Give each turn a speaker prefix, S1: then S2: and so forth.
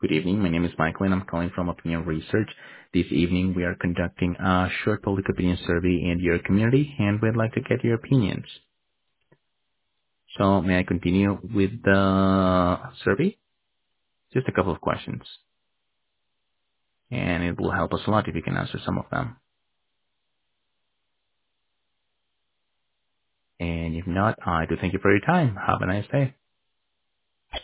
S1: Good evening. My name is Michael, and I'm calling from Opinion Research. This evening, we are conducting a short public opinion survey in your community, and we'd like to get your opinions. So may I continue with the survey? Just a couple of questions, and it will help us a lot if you can answer some of them. And if not, I do thank you for your time. Have a nice day.